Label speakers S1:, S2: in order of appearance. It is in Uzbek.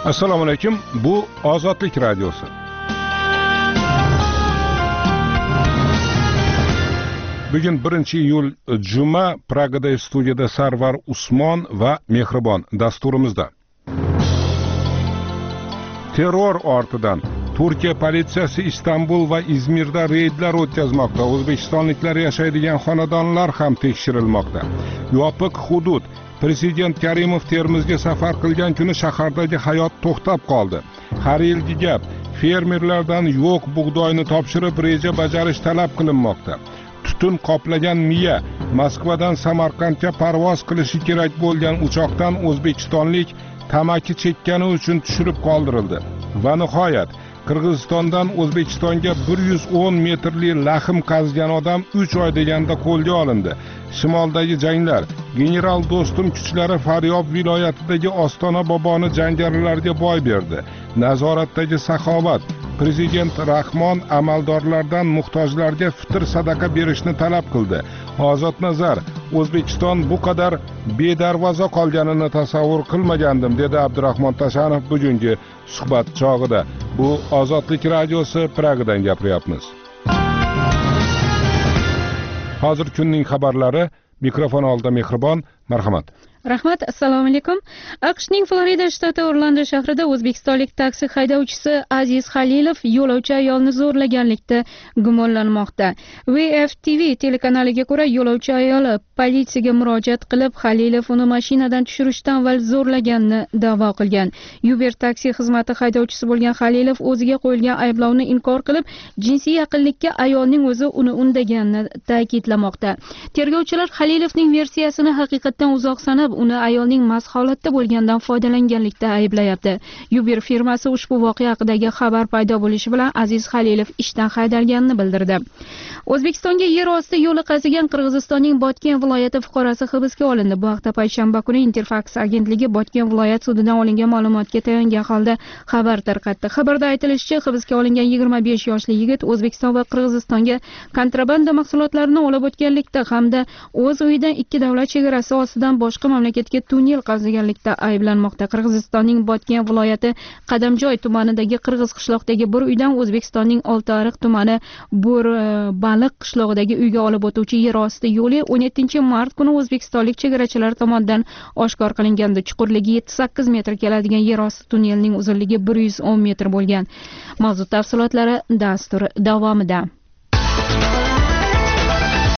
S1: Assalomu alaykum. Bu Ozodlik radiosi. Bugun 1-iyul juma, Pragada studiyada Sarvar Usmon va Mehribon dasturimizda. Terror ortidan Turkiya politsiyasi Istanbul va Izmirda reydlar o'tkazmoqda. O'zbekistonliklar yashaydigan xonadonlar ham tekshirilmoqda. Yopiq hudud. Prezident Karimov Termizga safar qilgan kuni shahardagi hayot to'xtab qoldi. Har yilgi gap, fermerlardan yo'q bug'doyni topshirib reja bajarish talab qilinmoqda. Tutun qoplagan miya Moskvadan Samarqandga parvoz qilishi kerak bo'lgan uchoqdan o'zbekistonlik tamaki chekkani uchun tushirib qoldirildi. Va nihoyat Qirg'izistondan O'zbekistonga 110 metrli lahm qazgan odam 3 oy deganda qo'lga olindi. Shimoldagi janglar, general Do'stum kuchlari Faryob viloyatidagi Ostona boboni jangarilarga boy berdi. Nazoratdagi saxovat, prezident Rahmon amaldorlardan muhtojlarga fitr sadaqa berishni talab qildi. Ozod nazar, O'zbekiston bu qadar bedarvoza qolganini tasavvur qilmagandim, dedi Abdurahmon Tashanov bugungi suhbat chog'ida. Bu Ozodlik radiosi, Pragadan gapiryapmiz. Hozir kunning xabarlari, mikrofon oldida Mehribon, marhamat.
S2: Rahmat, assalomu alaykum. AQShning Florida shtati Orlando shahrida o'zbekistonlik taksi haydovchisi Aziz Halilov yo'lovchi ayolni zo'rlaganlikda gumonlanmoqda. WFTV telekanaliga ko'ra, yo'lovchi ayol politsiyaga murojaat qilib, Halilov uni mashinadan tushirishdan avval zo'rlaganini da'vo qilgan. Uber taksi xizmati haydovchisi bo'lgan Halilov o'ziga qo'yilgan ayblovni inkor qilib, jinsiy yaqinlikka ayolning o'zi uni undaganini ta'kidlamoqda. Tergovchilar Halilovning versiyasini haqiqatdan uzoq sanab, uni ayolning mast holatda bo'lgandan foydalanganlikda ayblayapti. Uber firmasi ushbu voqea haqidagi xabar paydo bo'lishi bilan Aziz Halilov ishdan haydalganini bildirdi. O'zbekistonga yer osti yo'li qazigan Qirg'izistonning Botken viloyati fuqarosi hibsga olindi. Bu haqda payshanba kuni Interfax agentligi Botken viloyat sudidan olingan ma'lumotga tayangan holda xabar tarqatdi. Xabarda aytilishicha, hibsga olingan 25 yoshli yigit O'zbekiston va Qirg'izistonga kontrabanda mahsulotlarini olib o'tganlikda hamda o'z uyidan ikki davlat chegarasi ostidan boshqa mamlakatga tunnel qaziganlikda ayblanmoqda. Qirg'izistonning Botken viloyati Qadamjoy tumanidagi Qirg'iz qishloqdagi bir uydan O'zbekistonning Oltiariq tumani Baliq qishlog'idagi uyga olib o'tuvchi yer osti yo'li 17-mart kuni o'zbekistonlik chegarachilar tomonidan oshkor qilingandi. Chuqurligi 7-8 metr keladigan yer osti tunnelining uzunligi 110 metr bo'lgan. Mavzu tafsilotlari dastur davomida.